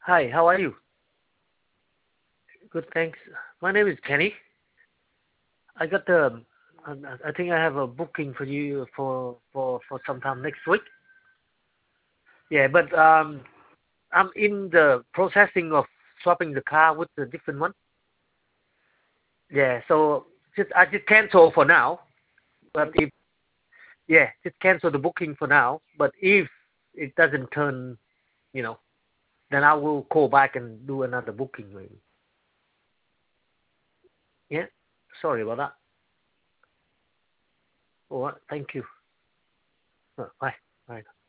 Hi, how are you? Good, thanks. My name is Kenny. I got the. I think I have a booking for you for sometime next week. Yeah, but I'm in the processing of swapping the car with a different one. Yeah, so I just cancel for now. But if yeah, just cancel the booking for now. But if it doesn't turn, you know, then I will call back and do another booking maybe. Yeah, sorry about that. All right, thank you. Bye. Bye.